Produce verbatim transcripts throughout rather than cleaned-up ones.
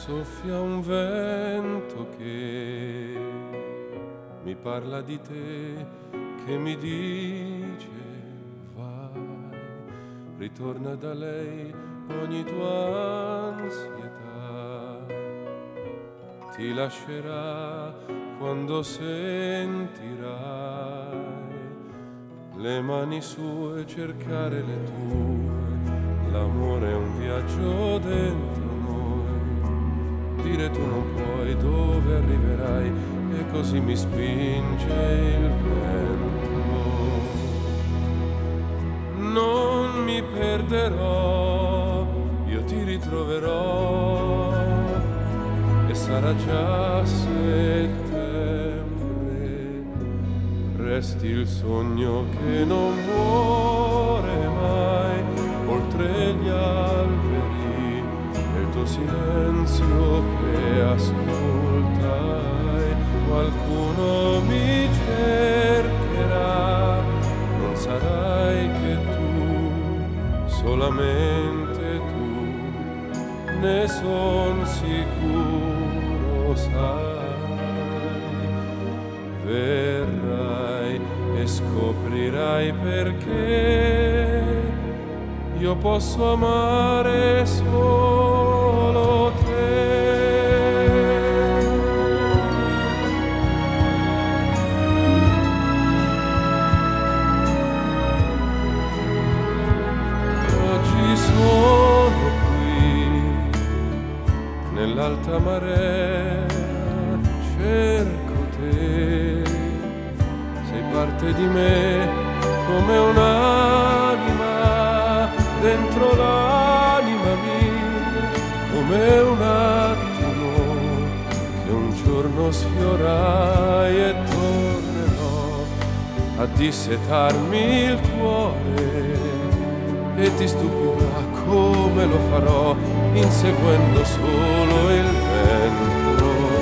soffia un vento che mi parla di te, che mi dice vai, ritorna da lei ogni tua ansietà, ti lascerà quando sentirai le mani sue cercare le tue. L'amore è un viaggio dentro noi, dire tu non puoi dove arriverai, e così mi spinge il vento. Non mi perderò, io ti ritroverò e sarà già settembre. Resti il sogno che non muore mai, oltre gli alberi, e il tuo silenzio che ascoltai. Qualcuno mi cercherà, non sarai che tu, solamente tu, ne son sicuro, sai. Verrai e scoprirai perché io posso amare solo te. Oggi sono qui nell'alta marea, cerco te, sei parte di me come un'anima dentro l'anima mia, come un attimo che un giorno sfiorai, e tornerò a dissetarmi il cuore e ti stupirà come lo farò, inseguendo solo il vento.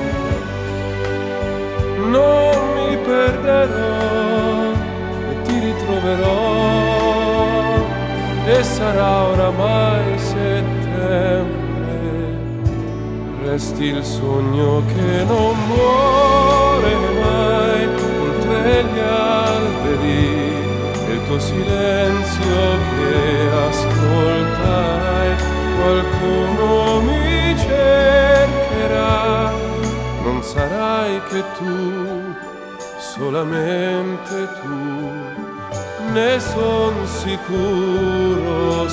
Non mi perderò e ti ritroverò, e sarà oramai settembre. Resti il sogno che non muore mai, oltre gli alberi, e il tuo silenzio che ascoltai. Qualcuno mi cercherà, non sarai che tu, solamente tu, ne son sicuro,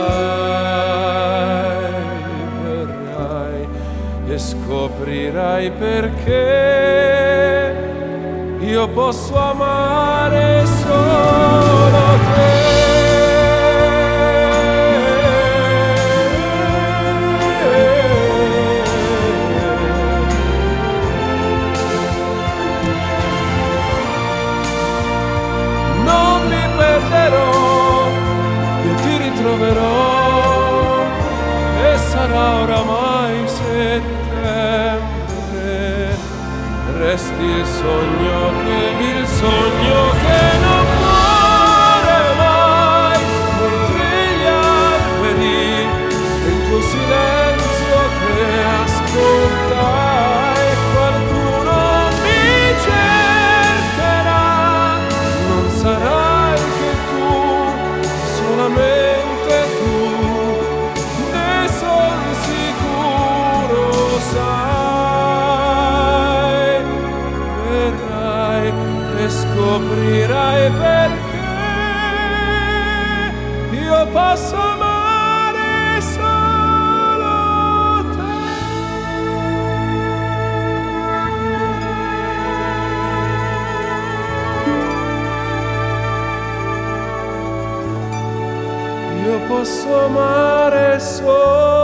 sai. Verrai e scoprirai perché io posso amare solo te. Io ti ritroverò e sarà oramai settembre. Resti il sogno che, il sogno che non muore mai, oltre gli alberi, e il tuo silenzio che ascoltai. Qualcuno mi cercherà, non sarai che tu, solamente tu, ne son sicuro, sai. Verrai e scoprirai perché io posso amare solo te. Io posso amare solo